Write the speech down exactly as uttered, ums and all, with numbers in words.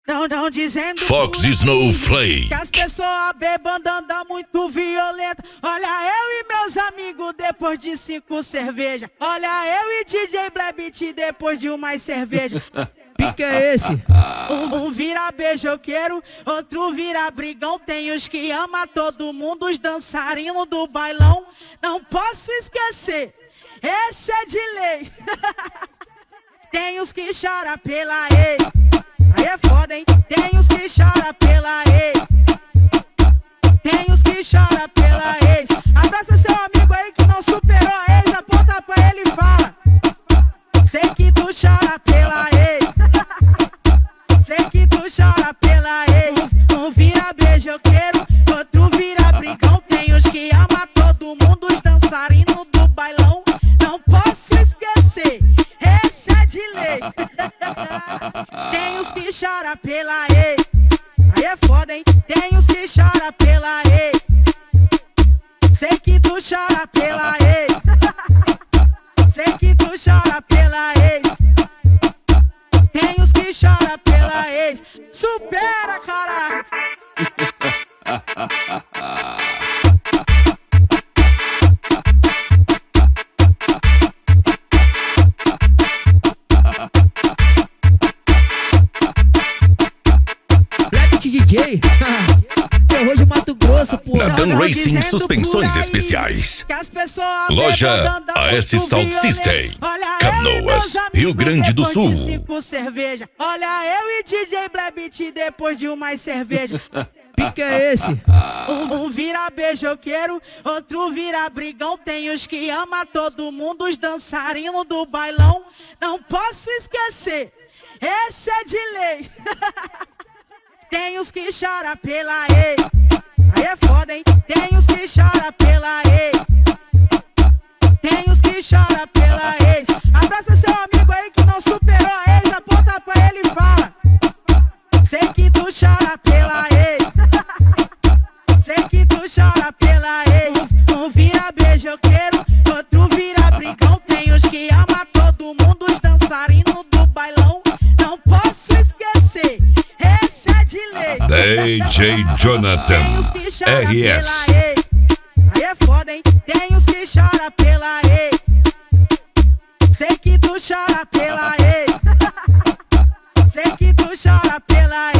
Não, não dizendo Fox Snowflake que as pessoas bebando andam muito violenta. Olha eu e meus amigos depois de cinco cervejas. Olha eu e D J Blebit depois de uma cerveja. Pique é esse? Um, um vira beijoqueiro, outro vira brigão. Tem os que ama todo mundo, os dançarinos do bailão. Não posso esquecer, esse é de lei. Tem os que choram pela ex. Aí é foda, hein? Tem os que choram pela ex. Tem os que choram pela ex. Abraça seu amigo aí que não superou a ex. Aponta pra ele e fala: sei que tu chora pela ex. Sei que tu chora pela ex. Um vira beijoqueiro, outro vira brigão. Tem os que ama todo mundo, os dançarinos do bailão. Não posso esquecer, esse é de lei. Tem os que choram pela ex. Aí é foda, hein? Tem os que choram pela ex. Sei que tu chora pela ex. Sei que tu chora pela ex. Tem os que choram pela ex. Supera, caralho. Blebit D J, terror de Mato Grosso, pô. Natan Racing Suspensões Especiais. Loja A S Sound System, Canoas, Rio Grande do Sul. Olha eu e D J Blebit depois de uma cerveja. Pique é esse? Um, um vira beijoqueiro, outro vira brigão. Tem os que ama todo mundo, os dançarinos do bailão. Não posso esquecer, esse é de lei. Tem os que choram pela ex. Aí é foda, hein? Tem os que choram pela ex. Tem os que choram pela ex. Abraça seu amigo aí que não superou a ex. Aponta pra ele e fala: sei que tu chora pela ex. Sei que tu chora pela ex. Um, um vira beijoqueiro, outro vira brigão. Tem os que ama todo mundo, os dançarinos do bailão. Não posso esquecer, esse é de lei. D J Jonathan R S. Aí é foda, hein? Tem os que choram pela ex. Sei que tu chora pela ex. Sei que tu chora pela ex.